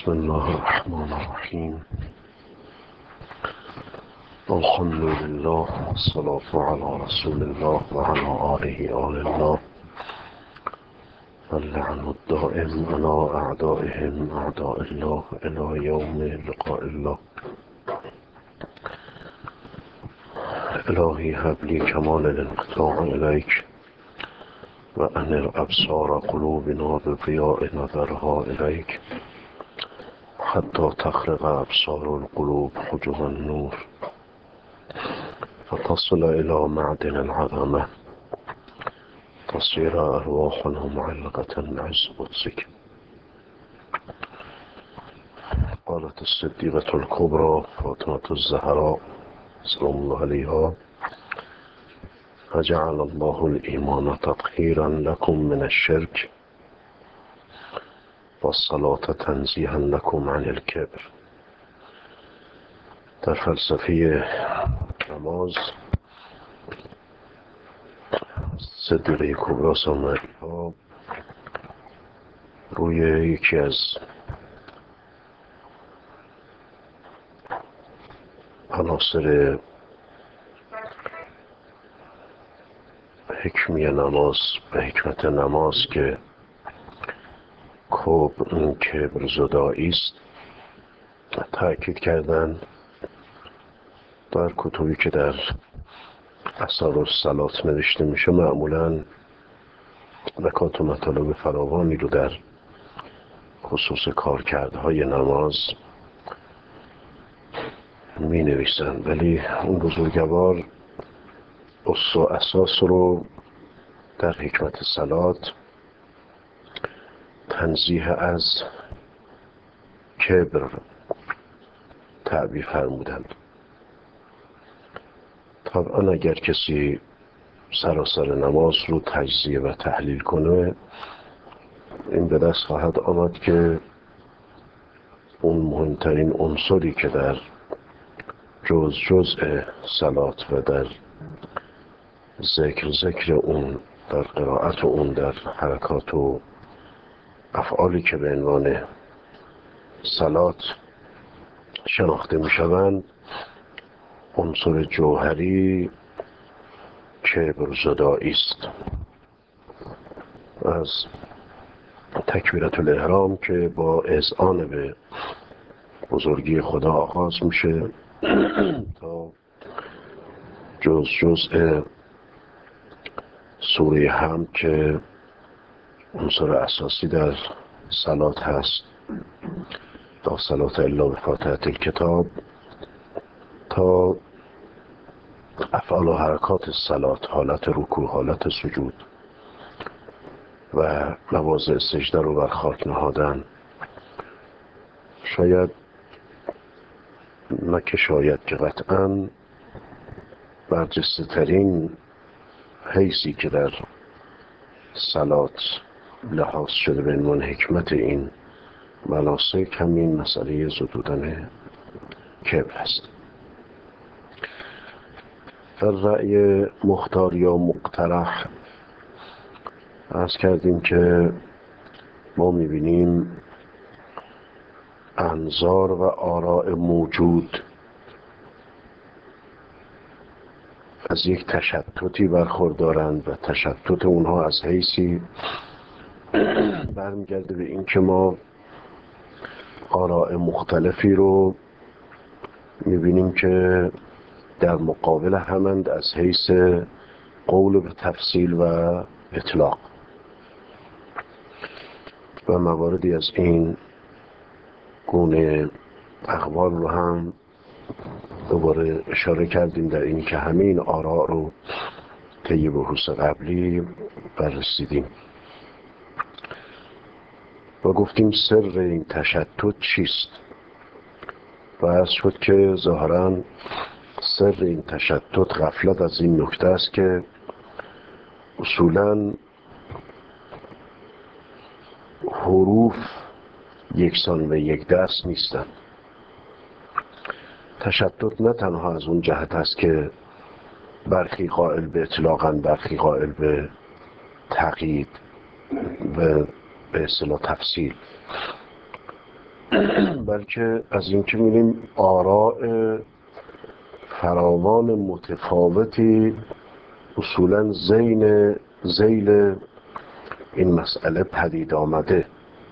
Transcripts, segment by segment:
بسم الله الرحمن الرحیم. الحمد لله والصلاة على رسول الله وعلى آله آل الله واللعن الدائم على أعدائهم أعداء الله إلى يوم لقاء الله. إلهي هب لي كمال الانقطاع إليك وأنر أبصار قلوبنا بضياء نظرها إليك حتى تخرق أبصار القلوب حجب النور فتصل إلى معدن العظمة تصير أرواحنا معلقة بعز قدسك. قالت الصديقة الكبرى فاطمة الزهراء سلام الله عليها: فجعل الله الإيمان تطهيرا لكم من الشرك والصلاة تنزيها لكم عن الكبر. در فلسفه نماز صدیقه کبرا سامری‌ها روی یکی از عناصر حکمی نماز و حکمت نماز که این کبر زدایی است تأکید کردن. در کتبی که در اثار الصلات نوشته میشه معمولاً نکات و مطالب فراوانی رو در خصوص کارکردهای نماز می نویسن، ولی اون بزرگوار اصل و اساس رو در حکمت صلات تنزیه از کبر تعبیر فرمودند. طبعا اگر کسی سراسر نماز رو تجزیه و تحلیل کنه این به دست خواهد آمد که اون مهمترین عنصری که در جزء صلات و در ذکر اون، در قرائت اون، در حرکات و افعالی که به عنوان صلات شناخته می شوند، عنصر جوهری کبر زدایی است. از تکبیرة الاحرام که با اذعان به بزرگی خدا آغاز میشه تا جزء سوره حمد که عنصر اساسی در صلات هست، تا صلات الا بفاتحة الکتاب، تا افعال و حرکات صلات، حالت رکوع، حالت سجود و مواضع سجده رو بر خاک نهادن. شاید که قطعاً برجسته ترین حیثی که در صلات لحاظ شده به عنوان حکمت این مناسک همین مسئله زدودن کبر است. در رأی مختار یا مقترح عرض کردیم که ما میبینیم انظار و آراء موجود از یک تشتتی برخوردارند و تشتت اونها از حیثی برمیگرده به این که ما آراء مختلفی رو میبینیم که در مقابل همند از حیث قول به تفصیل و اطلاق، و مواردی از این گونه اقوال رو هم دوباره اشاره کردیم در این که همین آراء رو طی بحوث قبلی بررسیدیم و گفتیم سر این تشتت چیست و عرض شد که ظاهراً سر این تشتت غفلت از این نکته است که اصولاً حروف یکسان و یک دست نیستند. تشتت نه تنها از اون جهت است که برخی قائل به اطلاقاً، برخی قائل به تقیید و به اصطلاح تفصیل، بلکه از اینکه می‌بینیم آراء فراوان متفاوتی اصولاً ذیل این مسئله پدید آمده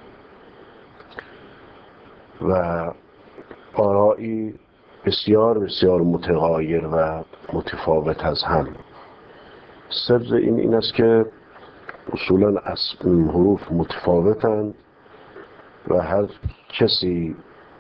و آرائی بسیار بسیار متغایر و متفاوت از هم. سر این است که اصولاً حروف متفاوتند و هر کسی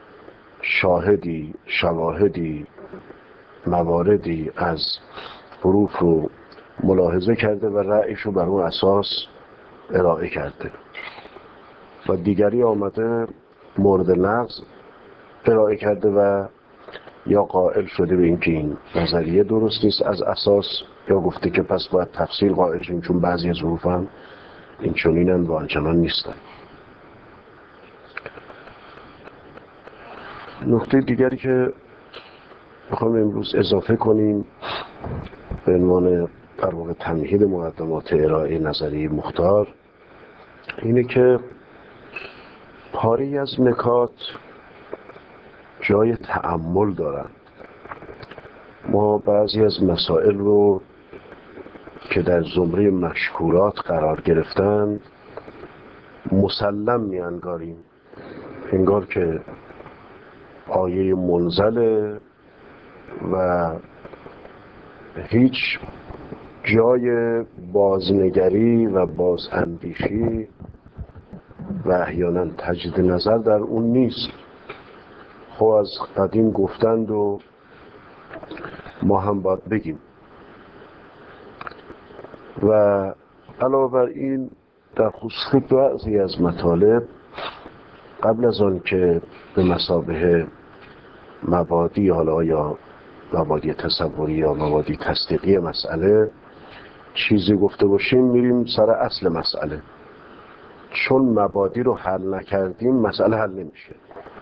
شواهدی مواردی از حروف رو ملاحظه کرده و رأیش رو بر اون اساس ارائه کرده و دیگری آمده مورد نقض ارائه کرده و یا قائل شده به اینکه این نظریه درست نیست از اساس، یا گفته که پس باید تفصیل قائل شیم چون بعضی از حروف هم این چنینن و آنچنان نیستن. نکته دیگری که میخوام امروز اضافه کنیم به عنوان در واقع تمهید مقدمات ارائه نظریه مختار اینه که پاری از نکات جای تأمل دارند. ما بعضی از مسائل رو که در زمره مشکورات قرار گرفتند مسلم می‌انگاریم، انگار که آیه منزله و هیچ جای بازنگری و بازاندیشی و احیانا تجدید نظر در اون نیست. خب از قدیم گفتند و ما هم باید بگیم. و علاوه بر این در خصوص بعضی از مطالب قبل از آن که به مثابه مبادی حالا یا مبادی تصوری یا مبادی تصدیقی مسئله چیزی گفته باشیم میریم سر اصل مسئله، چون مبادی رو حل نکردیم مسئله حل نمیشه.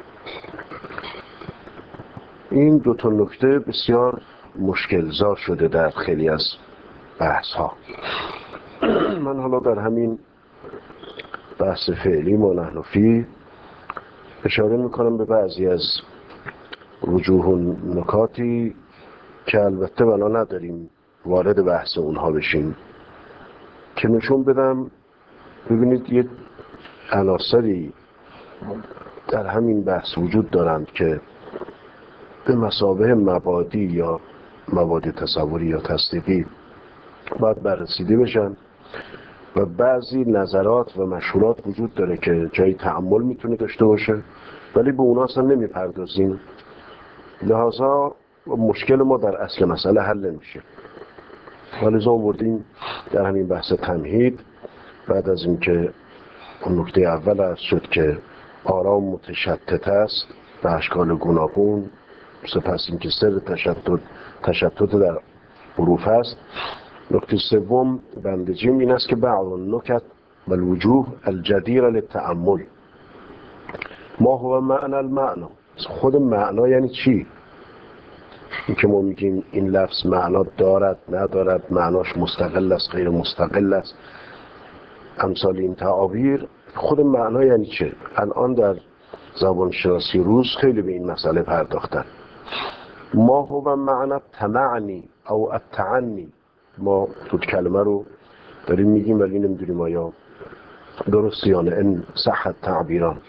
این دو تا نکته بسیار مشکل‌زا شده در خیلی از بحث ها. من حالا در همین بحث فعلی ما نحن فیه اشاره میکنم به بعضی از وجوه و نکاتی که البته بنا نداریم وارد بحث اونها بشیم، که نشون بدم ببینید یه عناصری در همین بحث وجود دارند که به مثابه مبادی یا مبادی تصوری یا تصدیقی باید بررسیده بشن و بعضی نظرات و مشهورات وجود داره که جای تأمل میتونه داشته باشه ولی به اونا اصلا نمیپردازیم، لحاظا مشکل ما در اصل مسئله حل نمیشه. ولذا آوردیم در همین بحث تمهید بعد از اینکه اون نکته اول از شد که آرا متشتت است به اشکال گوناگون، سپس اینکه سر تشتت در حروف است. نکته سوم بندجیم این است که بعض النکت و الوجوه الجدیر للتأمل ما هو معنی المعنا. خود معنا یعنی چی؟ این که ما میگیم این لفظ معنا دارد ندارد، معناش مستقل است غیر مستقل است، امثال این تعابیر، خود معنا یعنی چه؟ الان در زبان شناسی روز خیلی به این مسئله پرداختن. ما هو معنی تمعنی او التعنی، ما تو کلمه رو داریم میگیم ولی نمیدونیم آیا درست یا نه، این صحت تعبیران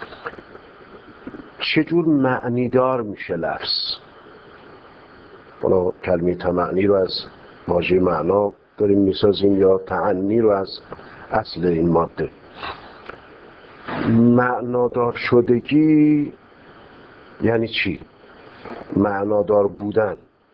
چجور معنی دار میشه لفظ. حالا کلمه تمعنی رو از واژه معنا داریم میسازیم یا تعنی رو از اصل این ماده. معنادار شدگی یعنی چی؟ معنادار بودن،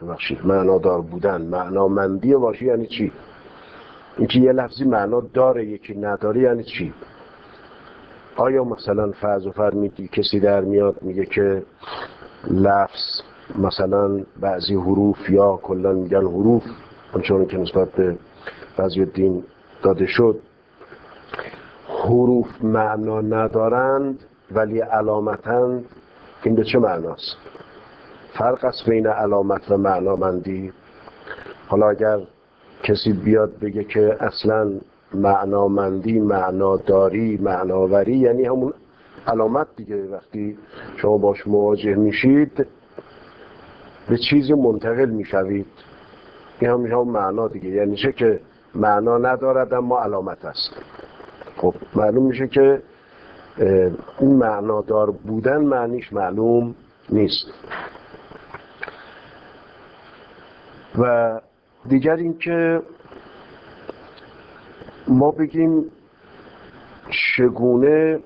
معنامندی واژه یعنی چی؟ اینکه یه لفظی معنا داره یکی نداره یعنی چی؟ آیا مثلا فرض میگی کسی در میاد میگه که لفظ مثلا بعضی حروف یا کلا میگن حروف چون که نسبت به بعضی دین داده شد حروف معنا ندارند ولی علامتند، این به چه معناست؟ فرق است بین علامت و معنامندی. حالا اگر کسی بیاد بگه که اصلا معنامندی، معناداری، معناوری یعنی همون علامت دیگه. وقتی شما باش مواجه میشید به چیزی منتقل میشوید، این هم میشه معنا دیگه. یعنی چه که معنا ندارد اما علامت است. خب معلوم میشه که این معنادار بودن معنیش معلوم نیست. و دیگر این که ما بگیم چگونه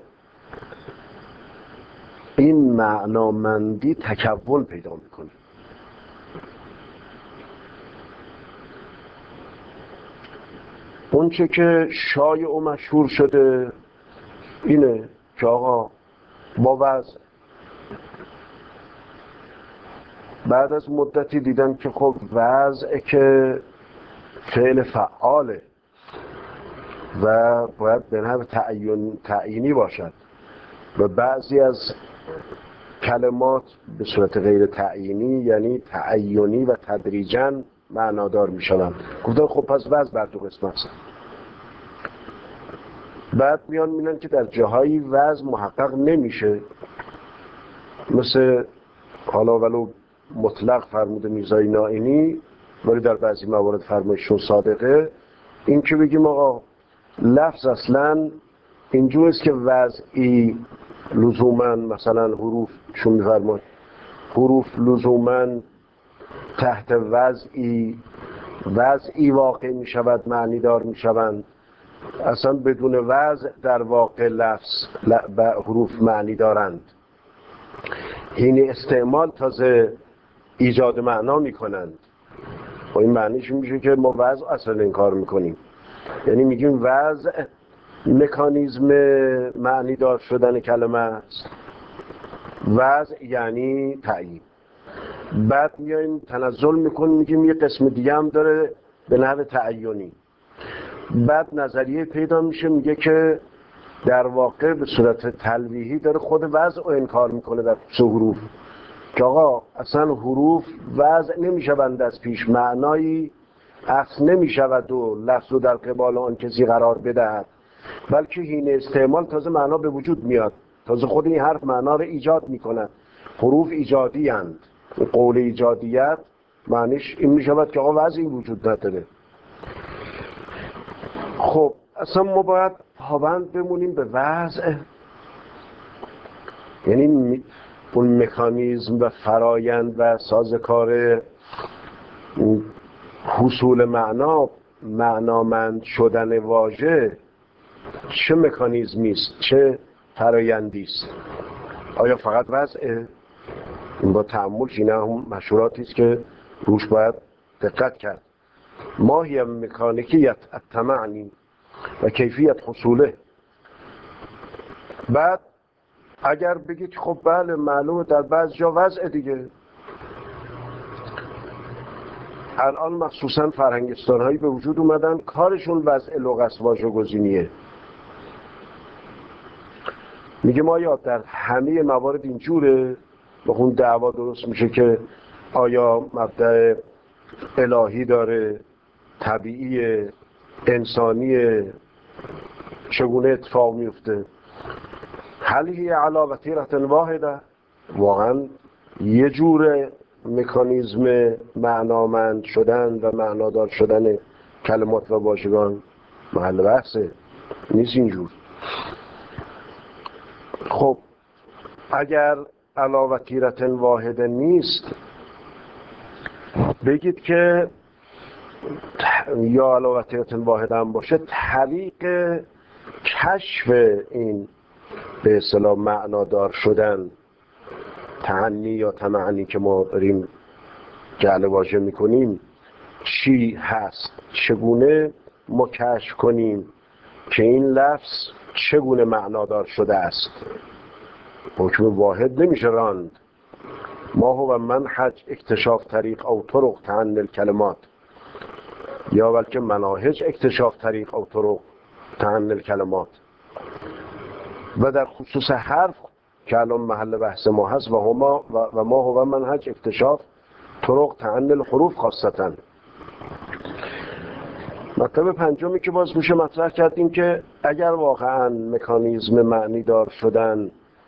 این معنامندی تکون پیدا میکنه. اون چه که شایع و مشهور شده اینه که آقا با وضع بعد از مدتی دیدن که خب وضع که فعل فعاله و باید به نحو تعیینی باشد و بعضی از کلمات به صورت غیر تعیینی یعنی تعیینی و تدریجاً معنادار می شوند. گفتن خب پس وضع بر دو قسم است. بعد میان میلن که در جاهایی وضع محقق نمیشه، مثل حالا ولو مطلق فرموده میرزای نائینی ولی در بعضی موارد فرمایششون صادقه، این که بگیم آقا لفظ اصلا اینجور است که وضعی لزوما مثلا حروف چون میفرماید حروف لزوما تحت وضعی واقع می شود، معنی دار می شوند. اصلا بدون وضع در واقع لفظ حروف معنی دارند. این استعمال تازه ایجاد معنا می کنند. و این معنیش میشه که ما وضع اصلا انکار میکنیم. یعنی میگیم وضع مکانیزم معنی دار شدن کلمه است. وضع یعنی تعیین. بعد میایم تنزل میکنیم میگیم یه قسم دیگه هم داره به نحو تعیینی. بعد نظریه پیدا میشه میگه که در واقع به صورت تلویحی داره خود وضع رو انکار میکنه در حروف، که آقا اصلا حروف وضع نمیشوند از پیش، معنایی اخذ نمیشود و لفظ رو در قبال آن کسی قرار بدهد، بلکه حین استعمال تازه معنا به وجود میاد، تازه خود این حرف معنا رو ایجاد میکنه. حروف ایجادی اند. قول ایجادیت معنیش این میشود که آقا وضعی وجود نداره. خب اصلا ما باید پابند بمونیم به وضع، یعنی اون مکانیزم و فرایند و سازکار حصول معنا، معنامند شدن واژه چه مکانیزمی است، چه فرایندی است؟ آیا فقط وضعه؟ این با تأمل اینه هم مشهوراتی است که روش باید دقت کرد. ما هی مکانیکیت التمعنی و کیفیت حصوله. بعد اگر بگید خب بله معلومه در بعض جا وضع دیگه، الان مخصوصا فرهنگستان هایی به وجود اومدن کارشون وضع لغت واژه گزینیه. میگه ما یا در همه موارد اینجوره، با اون دعوا درست میشه که آیا مبدأ الهی داره، طبیعی، انسانی، چگونه اتفاق میفته؟ هل هی علی وتیرة واحده؟ واقعا یه جور مکانیزم معنامند شدن و معنادار شدن کلمات و واژگان محل بحثه؟ نیست اینجور. خب اگر علی وتیرة واحده نیست، بگید که یا علی وتیرة واحده هم باشه، طریق کشف این به اصطلاح معنادار شدن، تعنی یا تمعنی که ما داریم جعل واژه میکنیم چی هست؟ چگونه ما کشف کنیم که این لفظ چگونه معنادار شده است؟ حکم واحد نمیشه راند. ما هو منهج اکتشاف طریق او طرق تعنی الکلمات، یا بلکه مناهج اکتشاف طریق او طرق تعنی الکلمات. و در خصوص حرف که الان محل بحث ما هست و ما هو منهج اکتشاف طرق تعنی الحروف خاصتا. مطلب پنجمی که باز میشه مطرح کردیم که اگر واقعا مکانیزم معنی دار شدن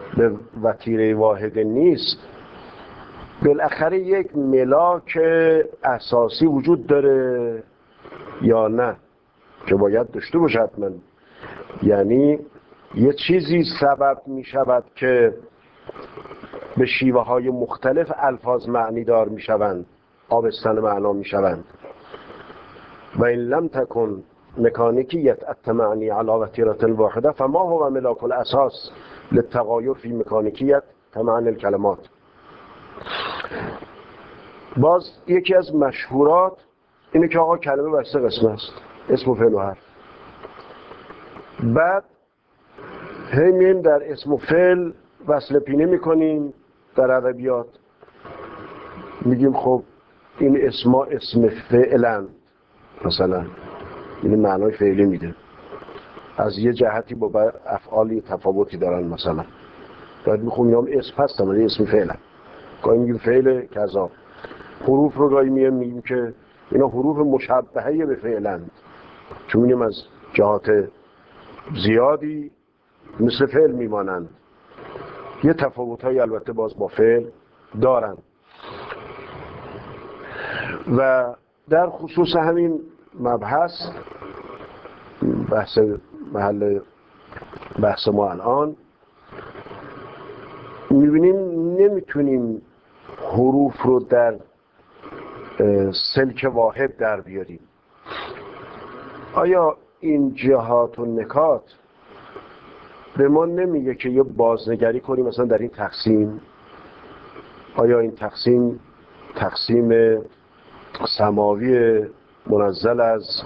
به وتیره واحد نیست، بالاخره یک ملاک اساسی وجود داره یا نه که باید داشته باشه حتما. یعنی یه چیزی سبب می شود که به شیوه های مختلف الفاظ معنی دار می شوند، آبستن معنا می شوند. و این لم تکن مکانیکیت التمعنی علی وتیره واحده فما هو ملاک الاساس للتغایر فی مکانیکیت تمعن الکلمات. باز یکی از مشهورات اینه که آقا کلمه بر 3 قسم است، اسم و فعل و حرف. بعد هی میم در اسم و فعل وصل پینه میکنیم در ادبیات، میگیم خب این اسما اسم فعلن مثلا، این معنای فعلی میده، از یه جهتی با افعالی تفاوتی دارن مثلا، باید میخونیم هم اسم هستن ولی اسم فعلن. گاهی میگیم فعل کذا. حروف رو گاهی میگیم که اینا حروف مشبهه به فعلن، چون میگیم از جهات زیادی مثل فعل میمانند، یه تفاوت‌های البته باز با فعل دارن. و در خصوص همین مبحث، محل بحث ما الان، میبینیم نمیتونیم حروف رو در سلک واحد در بیاریم. آیا این جهات و نکات به ما نمیگه که یه بازنگری کنیم مثلا در این تقسیم؟ آیا این تقسیم سماوی منزل از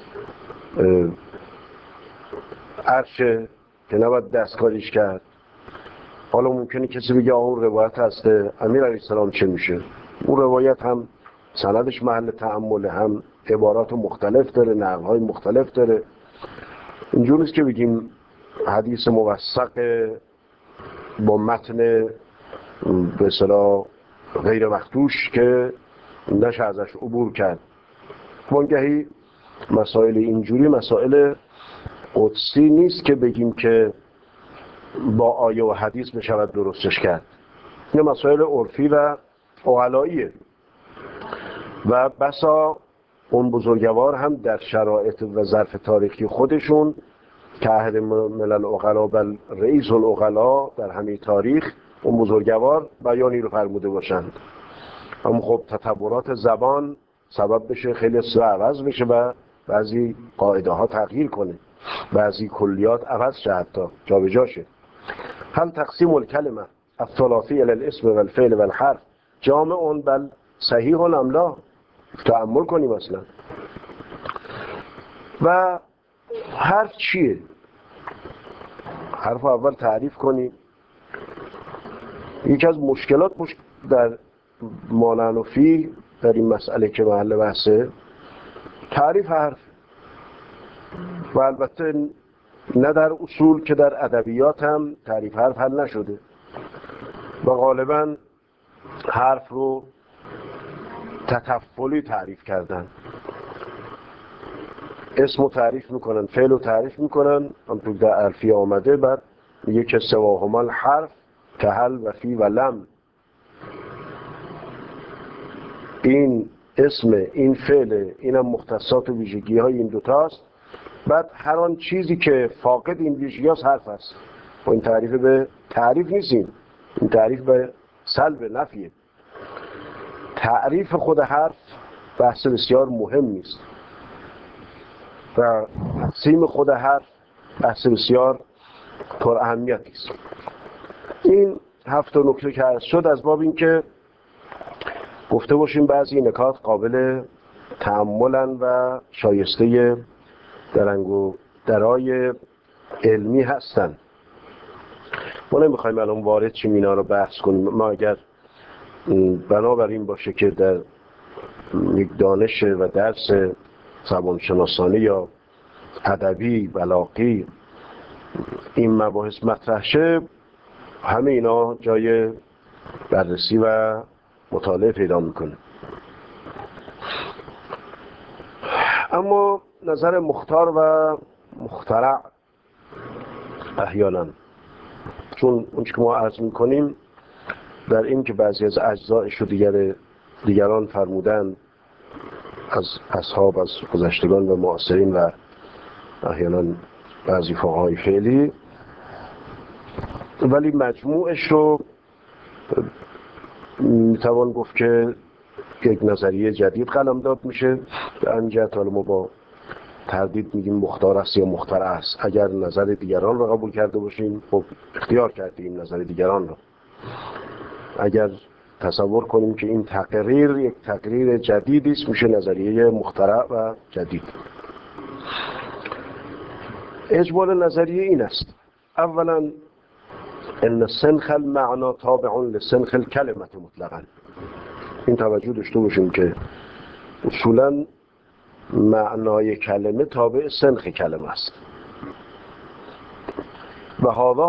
عرش که نباید دستکاریش کرد؟ حالا ممکنه کسی بگه اون روایت هست امیر علیه السلام چه میشه؟ اون روایت هم سندش محل تأمله، هم عبارات مختلف داره، نقل‌های مختلف داره. اینجور نیست که بگیم حدیث موثق با متن به اصطلاح غیر مخدوش که نشه ازش عبور کرد. وانگهی مسائل اینجوری مسائل قدسی نیست که بگیم که با آیه و حدیث بشود درستش کرد. این مسائل عرفی و عقلاییه و بسا اون بزرگوار هم در شرایط و ظرف تاریخی خودشون که احد ملل العقلا بل رئیس العقلا در همه تاریخ، اون بزرگوار بیانی رو فرموده باشند. اما خب تطورات زبان سبب بشه خیلی عوض بشه و بعضی قاعده ها تغییر کنه، بعضی کلیات عوض شه، حتی جابجا شه. هم تقسیم الکلمه الثلاثی الی الاسم و الفعل و الحرف جامع بل صحیح ام لا؟ تأمل کنیم اصلا. و حرف چیه؟ حرف اول تعریف کنیم. یکی از مشکلات در مانعنفی در این مسئله که محل بحثه تعریف حرف، و البته نه در اصول که در ادبیات هم تعریف حرف حل نشده و غالبا حرف رو تطفلی تعریف کردن. اسم رو تعریف میکنن، فعل رو تعریف میکنن، همطور در الفیه آمده، بعد میگه که سواهما الحرف که هل و فی و لم. این اسم، این فعل، این هم مختصات و ویژگی های این دوتاست. بعد هر آن چیزی که فاقد این ویژگی هاست حرف هست. و این تعریف به تعریف نیستیم، این تعریف به سلب نفیه. تعریف خود حرف بحث بسیار مهم نیست و تقسیم خود حرف بحث بسیار پر اهمیتی است. این 7 نکته که عرض شد از باب این که گفته باشیم بعضی نکات قابل تأملن و شایسته درنگ و درای علمی هستن. ما نمیخوایم الان وارد چیم اینا رو بحث کنیم. ما اگر بنابراین باشه که در یک دانش و درس زبانشناسانی یا ادبی بلاغی این مباحث مطرح شه، همه اینا جای بررسی و مطالعه پیدا میکنه. اما نظر مختار و مخترع احیانا چون اون که ما عرض میکنیم در این که بعضی از اجزایش رو دیگران فرمودن از اصحاب، از گذشتگان و معاصرین و احیانا بعضی فقهای فعلی، ولی مجموعش رو میتوان گفت که یک نظریه جدید قلمداد میشه. به همین جهت حالا ما با تردید میگیم مختار است یا مخترع است. اگر نظر دیگران رو قبول کرده باشیم خب اختیار کردیم نظر دیگران رو. اگر تصور کنیم که این تقریر یک تقریر جدیدی است میشه نظریه مخترع و جدید. اجمال نظریه این است: اولا ان سنخ المعنا تابع لسنخ الکلمه مطلقا. این توجه داشته باشیم که اصولا معنای کلمه تابع سنخ کلمه است و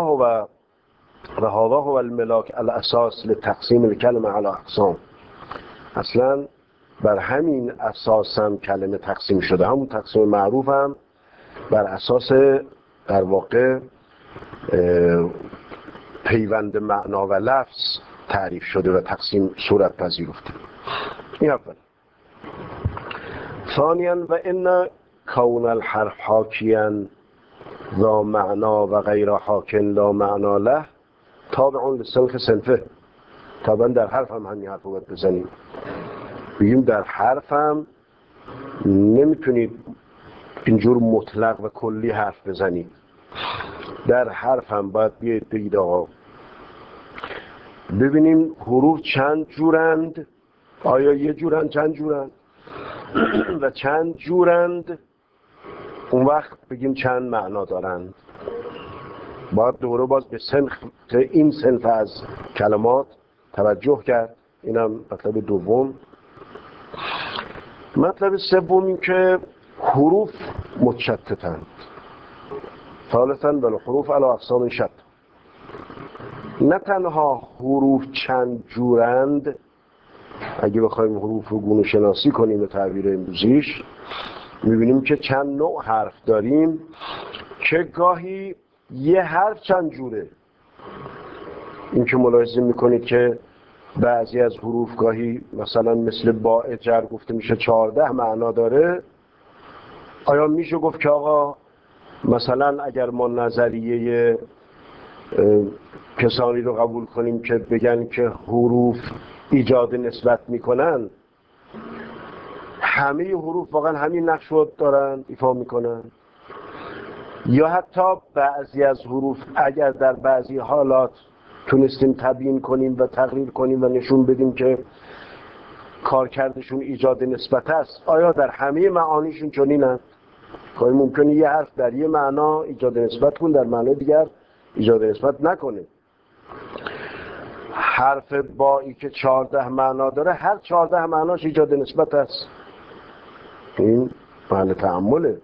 هذا هو الملاک الاساس لتقسیم الکلمه علی اقسام. اصلا بر همین اساس هم کلمه تقسیم شده. همون تقسیم معروف هم بر اساس در واقع پیوند معنا و لفظ تعریف شده و تقسیم صورت پذیرفته. این اول. ثانیا و ان کون الحرف حاکیا ذا معنا و غیر حاک لا معنا له تابع لسنخ صنفه. طبعا در حرف هم همین حرف رو باید بزنیم، بگیم در حرف هم نمیتونید اینجور مطلق و کلی حرف بزنید. در حرف هم باید بیاید بگید آقا ببینیم حروف چند جورند، آیا یه جورند، چند جورند و چند جورند، اون وقت بگیم چند معنا دارند. باید دوره باز به سنخ این صنف از کلمات توجه کرد. اینم مطلب دوم. مطلب سومی که حروف متشتتند. ثالثاً والحروف علی اقسام شتى. نه تنها حروف چند جورند، اگه بخوایم حروف رو گونه شناسی کنیم به تعبیر امروزیش میبینیم که چند نوع حرف داریم که گاهی یه حرف چند جوره. این که ملاحظه میکنید که بعضی از حروف گاهی مثلا مثل باء جر گفته میشه 14 معنا داره. آیا میشه گفت که آقا مثلا اگر ما نظریه کسانی رو قبول کنیم که بگن که حروف ایجاد نسبت میکنن، همه حروف واقعا همین نقش رو دارن ایفا میکنن؟ یا حتی بعضی از حروف اگر در بعضی حالات تونستیم تبیین کنیم و تقریر کنیم و نشون بدیم که کارکردشون ایجاد نسبت است، آیا در همه معانیشون چنینند؟ گاهی ممکنه یه حرف در یه معنا ایجاد نسبت کنه، در معنای دیگر ایجاد نسبت نکنه. حرف بایی که 14 معنا داره، هر 14 معناش ایجاد نسبت است. این معنی تأمله.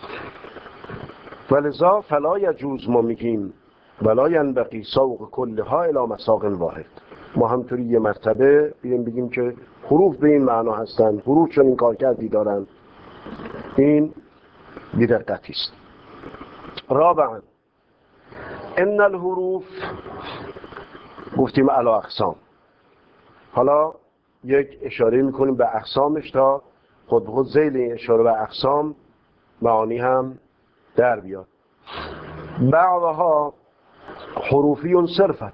ولذا فلا یجوز، ما میگیم ولا ینبغی سوق کلها الی مساق واحد. ما همطوری یه مرتبه بگیم که حروف به این معنا هستن، حروف چون این کارکردی دارن، این بی‌دقتی است. رابعا ان الحروف، گفتیم علی اقسام، حالا یک اشاره میکنیم به اقسامش تا خود به خود ذیل این اشاره به اقسام معانی هم در بیاد. بعضها حروفی صرفا،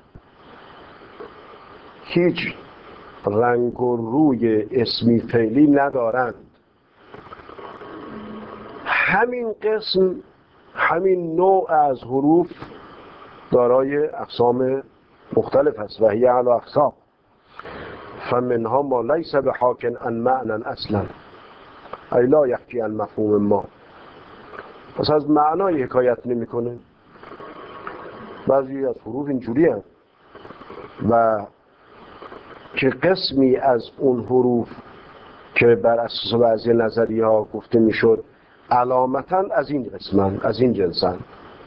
هیچ رنگ و روی اسمی فعلی ندارند. همین قسم، همین نوع از حروف دارای اقسام مختلف است و هی علی اقسام. فمنها ما لیس بحاک عن معنی اصلا ای لا یحکی عن مفهوم ما. پس از معنای حکایت نمیکنه. بعضی از حروف اینجوری هست و که قسمی از اون حروف که بر اساس بعضی نظریه ها گفته میشد علامتا از این قسمن، از این جنسن،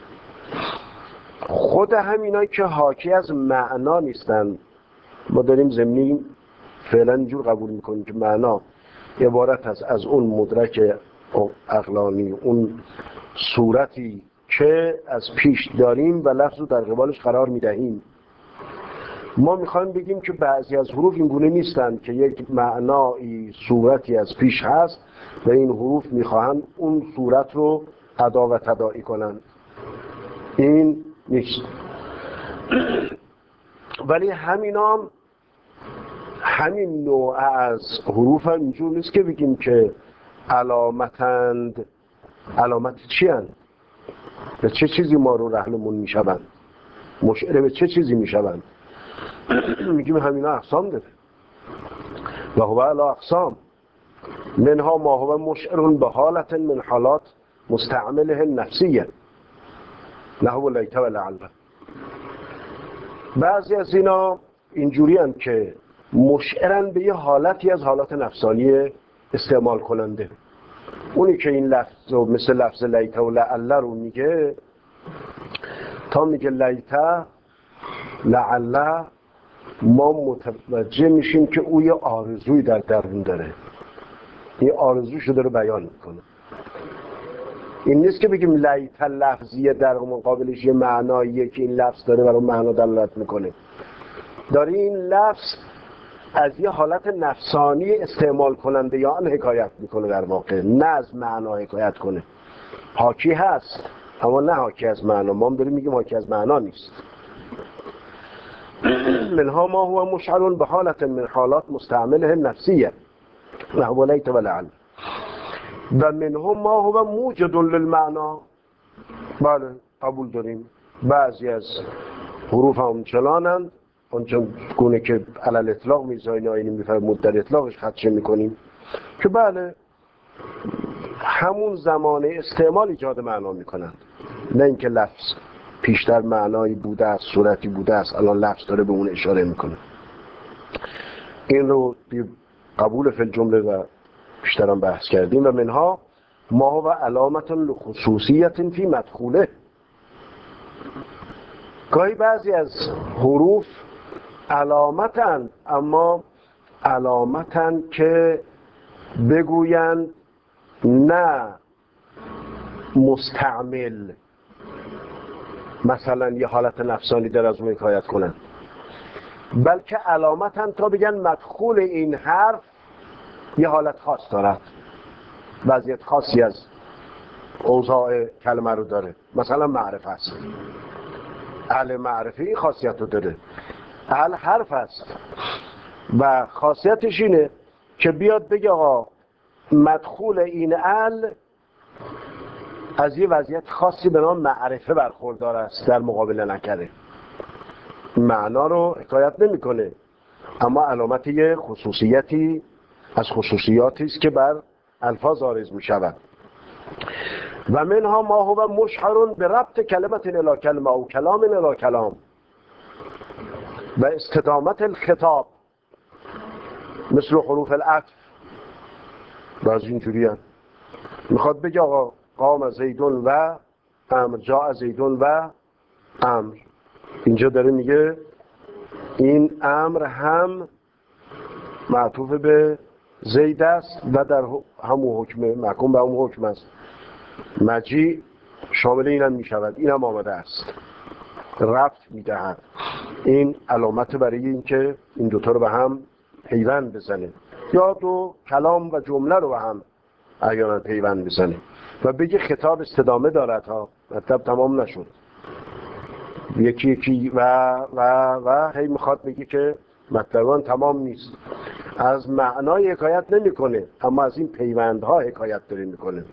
خود همینایی که حاکی از معنا نیستن. ما داریم ضمنی فعلا اینجور قبول میکنیم که معنا عبارت از اون مدرک عقلانی، اون صورتی که از پیش داریم و لفظ رو در قبالش قرار میدهیم. ما میخوایم بگیم که بعضی از حروف این گونه نیستند که یک معنایی صورتی از پیش هست و این حروف میخواهند اون صورت رو ادا و تداعی کنند. این نیست. ولی همین نوع از حروف هم اینجور نیست که بگیم که علامتند. علامت چی هست؟ به چه چیزی ما رو رهنمون میشوند؟ مشعر به چه چیزی میشوند؟ میگیم همینا اقسام داره و هو علی اقسام منها ما هو مشعر به حالت من حالات مستعمله نفسیه نحو لیت و لعل. بعضی از اینا اینجوری هم که مشعرن به یه حالتی از حالات نفسانی استعمال کننده. اونی که این لفظ رو مثل لفظ لیت و لعل رو میگه، تا میگه لیت لعل، ما متوجه میشیم که او یه آرزوی در درون داره، این آرزوشو داره بیان میکنه. این نیست که بگیم لیت لفظیه در مقابلش یه معناییه که این لفظ داره برای معنا دلالت میکنه. داره این لفظ از یه حالت نفسانی استعمال کننده یا آن حکایت میکنه، در واقع نه از معنا حکایت کنه. حاکی هست اما نه حاکی از معنا. ما هم داریم میگیم حاکی از معنا نیست. منها ما هو مشعر به حالت من حالات مستعمله نفسیه نحو لیت و لعل و منهم ما هو موجد للمعنا. بله قبول داریم بعضی از حروف هم چنانند اونچون گونه که علل اطلاق میزایین آینی میفرمود در اطلاقش خدشه میکنیم که بله همون زمان استعمال ایجاد معنا میکنند، نه اینکه لفظ پیشتر معنایی بوده است، صورتی بوده است، الان لفظ داره به اون اشاره میکنه. این رو قبول فی الجمله و بیشترم بحث کردیم. و منها ما هو علامت لخصوصیت فی مدخوله. گاهی بعضی از حروف علامتن، اما علامتن که بگویند نه مستعمل مثلا یه حالت نفسانی در از اون حکایت کنن، بلکه علامتن تا بگن مدخول این حرف یه حالت خاص دارد، وضعیت خاصی از اوضاع کلمه رو داره. مثلا معرفه است، ال معرفه این خاصیت رو داره. ال حرف است و خاصیتش اینه که بیاد بگه آقا مدخول این ال از یه وضعیت خاصی به نام معرفه برخوردار است در مقابل نکره. معنا رو حکایت نمیکنه، اما علامت یه خصوصیتی از خصوصیاتی است که بر الفاظ عارض می شود. و منها ما هو مشعر به ربط کلمت الی کلمه او کلام الی کلام و استدامت الخطاب مثل حروف العطف. بعضی اینجوری هم میخواد بگه آقا قام زیدون و امر، جاء زیدون و امر. اینجا داره میگه این امر هم معطوف به زید است و در همون حکم محکوم به همون حکم است. مجیع شامل اینم میشود، اینم آمده است، ربط میدهد. این علامت برای این که این دوتا رو به هم پیوند بزنه، یا دو کلام و جمله رو به هم احیانا پیوند بزنه و بگه خطاب استدامه دارد ها، مطلب تمام نشد. یکی یکی و هی میخواد بگه که مطلبان تمام نیست. از معنای حکایت نمی کنه، اما از این پیوندها حکایت داره میکنه.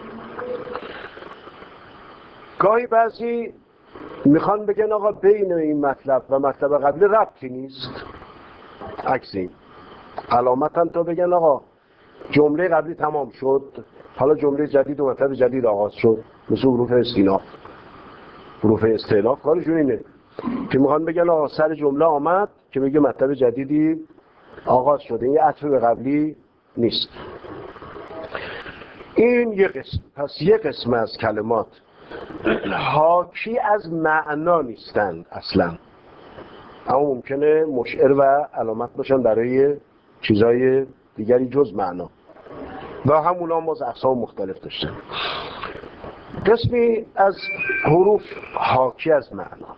گاهی بعضی میخوان بگن آقا بین این مطلب و مطلب قبلی ربطی نیست، عکس این علامتا تا بگن آقا جمله قبلی تمام شد، حالا جمله جدید و مطلب جدید آغاز شد. مثل حروف استیناف، حروف استیناف کارشون اینه که میخوان بگن آقا سر جمله آمد که بگه مطلب جدیدی آغاز شده، این عطف به قبلی نیست. این یک قسم. پس یک قسم از کلمات حاکی از معنا نیستند اصلا، اما ممکنه مشعر و علامت باشن برای چیزای دیگری جز معنا و همونا هم از اقسام مختلف داشتن. قسمی از حروف حاکی از معنا،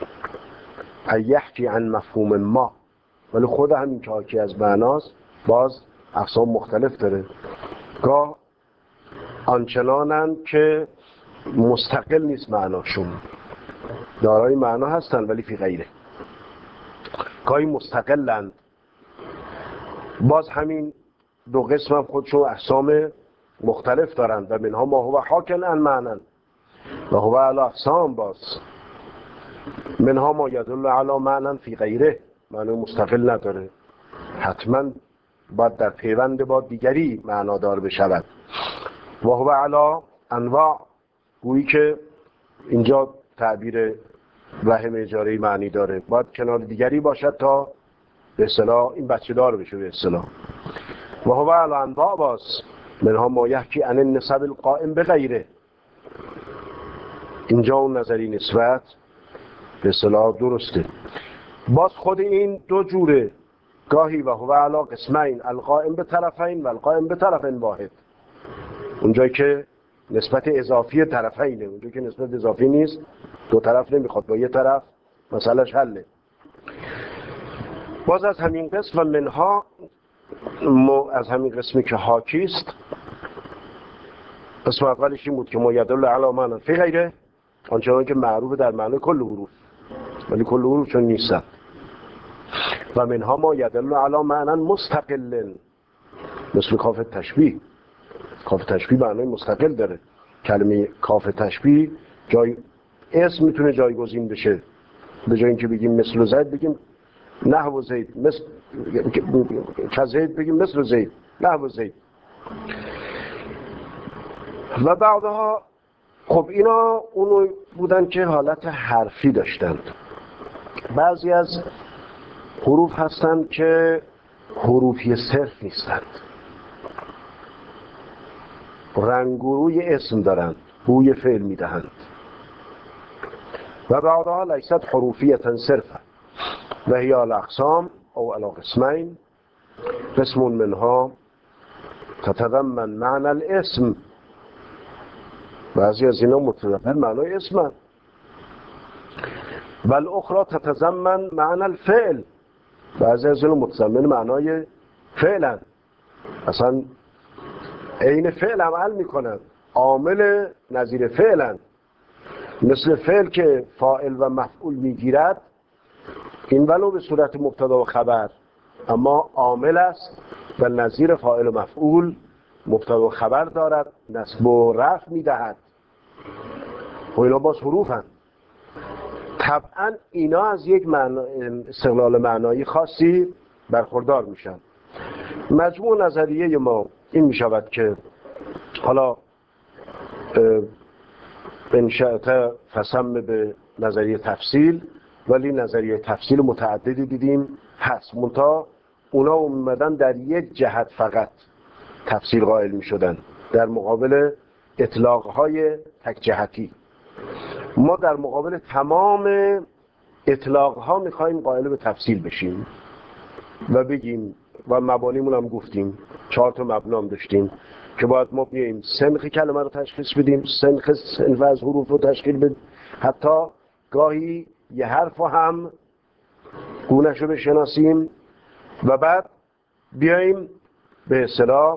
یحکی عن مفهوم ما، ولی خود همین که حاکی از معناست باز اقسام مختلف داره. گاه آنچنانند که مستقل نیست معناشون، دارای معنا هستن ولی فی غیره. گاهی مستقلند. باز همین دو قسم هم خودشون اقسام مختلف دارند و منها ما هو حاکن عن معنی و هو علی اقسام. باز منها ما یدل علی معنی فی غیره، معنی مستقل نداره، حتما باید در پیوند با دیگری معنادار بشود. و هو علی انواع، گویی که اینجا تعبیر وهم اجاره معنی داره، باید کنار دیگری باشد تا به اصطلاح این بچه دار بشه به اصطلاح. و هو علی انواع، باز منها ما یحکی عن النسب القائم بغیره، اینجا اون نظری نسبت به اصطلاح درسته. باز خود این دو جوره، گاهی و هو علی قسمین، القائم به طرفین و القائم به طرف واحد، اونجایی که نسبت اضافی طرفینه، اونجایی که نسبت اضافی نیست دو طرف نمیخواد، با یه طرف مسئلهش حله. باز از همین قسم و منها، از همین قسمی که حاکی است، قسم اولش این بود که ما یدل علی معنی فی غیره، آنچنان که معروف در معنی کل حروف، ولی کل حروف چون نیستن. و منها ما یدل علی معنی مستقل، مثل کاف تشبیه. کاف تشبیه معنی مستقل داره. کلمه کاف تشبیه جای اسم میتونه جایگزین بشه، به جای اینکه بگیم مثل زید بگیم نحو زید، مثل که زید بگیم مثل زید، نحو زید. و بعدها خب اینا اونو بودن که حالت حرفی داشتند. بعضی از حروف هستند که حروفی صرف نیستند، رنگ و روی اسم دارند، بوی فعل میدهند. و بعدها لیست حروفیتا صرفا و هی علی اقسام او علی قسمین، قسم منها تتضمن معنی الاسم، بعضی از اینا متضمن معنای اسم، و الاخرى تتضمن معنی الفعل، بعضی از اینا متضمن معنای فعلا، اصلا عین فعل عمل میکنن، عامل نظیر فعلا. مثل فعل که فاعل و مفعول میگیرد، این ولو به صورت مبتدا و خبر، اما عامل است و نظیر فاعل و مفعول مبتدا و خبر دارد، نصب و رفع میدهد. و اینا باز حروفن. طبعا اینا از یک استقلال معنایی خاصی برخوردار میشن. مجموع نظریه ما این میشود که حالا انشأت فسم به نظریه تفصیل، ولی نظریه تفصیل متعددی دیدیم هست، منتها اونا اومدن در یک جهت فقط تفصیل قائل می شدن در مقابل اطلاقهای تک جهتی. ما در مقابل تمام اطلاقها می خواهیم قائل به تفصیل بشیم و بگیم، و مبانیمون هم گفتیم، 4 تا مبنا هم داشتیم که باید ما بیاییم سنخ کلمه رو تشخیص بدیم، سنخ از حروف رو تشکیل بدیم، حتی گاهی یه حرف رو هم گونه‌شو بشناسیم و بعد بیاییم به اصطلاح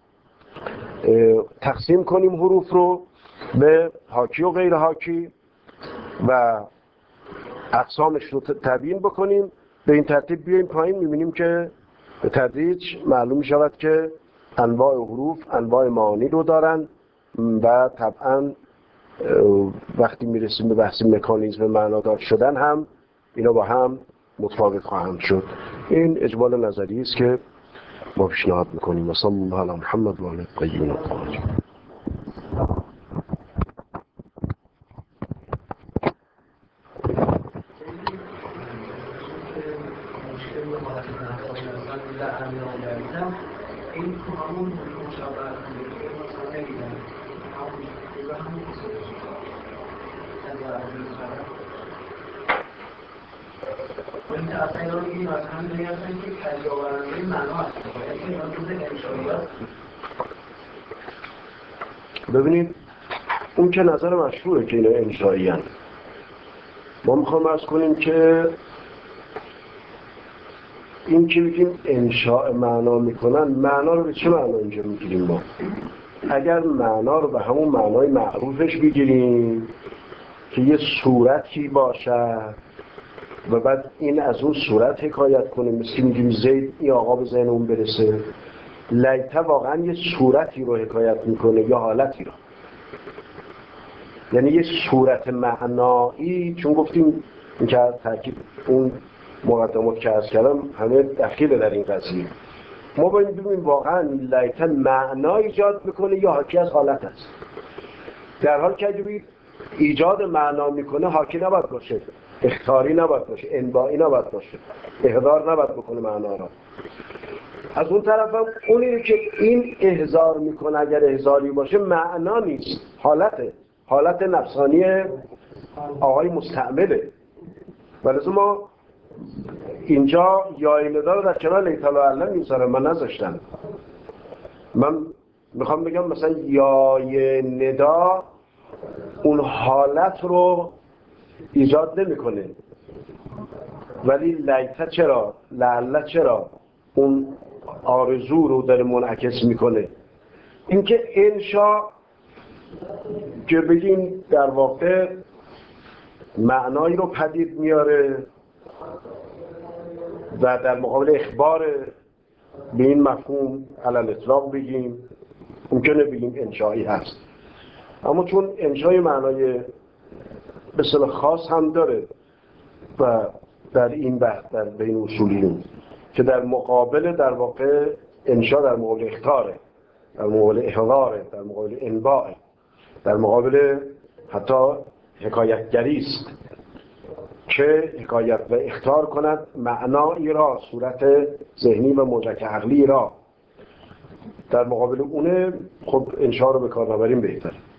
تقسیم کنیم حروف رو به حاکی و غیر حاکی و اقسامش رو تبیین بکنیم. به این ترتیب بیاییم پایین، می‌بینیم که به تدریج معلوم شود که انواع حروف انواع معانی رو دارن و طبعا وقتی میرسیم به بحث مکانیزم معنادار شدن هم اینا با هم متفاوت خواهند شد. این اجمال نظری است که ما پیشنهاد میکنیم. و صلی الله علی محمد و علی الطیبین الطاهرین. این تو همون مشابه مثلا نگیدن این اصلا اینا رو میگیم از هم دنیا هستن که تجاورنده معنا هستن، باید اینا جزء انشائیات. ببینید اون که نظر مشهوره که اینا انشایی هست. ما میخوام عرض کنیم که این که بگیم انشاء معنا میکنن، معنا رو به چه معنا اینجا میگیریم ما؟ اگر معنا رو به همون معنای معروفش بگیریم که یه صورتی باشد و بعد این از اون صورت حکایت کنه، مثل میگیم زید این آقا به ذهن اون برسه، لیته واقعا یه صورتی رو حکایت میکنه یا حالتی رو، یعنی یه صورت معنایی. چون گفتیم این که ترکیب اون مقدمات که عرض کردم همه دخیل در این قضیه، ما باید ببینیم واقعا لیته معنا ایجاد میکنه یا حاکی از حالت است. در حال که اگه ایجاد معنا میکنه حاکی نباید باشه، اختیاری نباید باشه، انبائی نباید باشه، احضار نباید بکنه معنا را. از اون طرف هم اونی که این احضار میکنه اگر احضاری باشه معنا نیست، حالت نفسانی آقای مستعمله. ولی ما اینجا یا ندا رو در کنار لیت لعل میذارم، من نذاشتم. من میخوام بگم مثلا یا ندا اون حالت رو ایجاد نمیکنه، ولی لیت چرا؟ لعل چرا؟ اون آرزو رو داره منعکس میکنه. اینکه انشا که بگیم در واقع معنایی رو پدید میاره و در مقابل اخبار به این مفهوم علل اطلاق بگیم، ممکنه بگیم انشایی هست. اما چون انشای معنای به اصطلاح خاص هم داره و در این بحث در بین اصولیون که در مقابل در واقع انشا در مقابل اختاره، در مقابل احضاره، در مقابل انباء، در مقابل حتی حکایتگری است که حکایت و اختار کند معنایی را، صورت ذهنی و مدرک عقلی را. در مقابل اونه خب انشا رو به کار نبریم بهتر.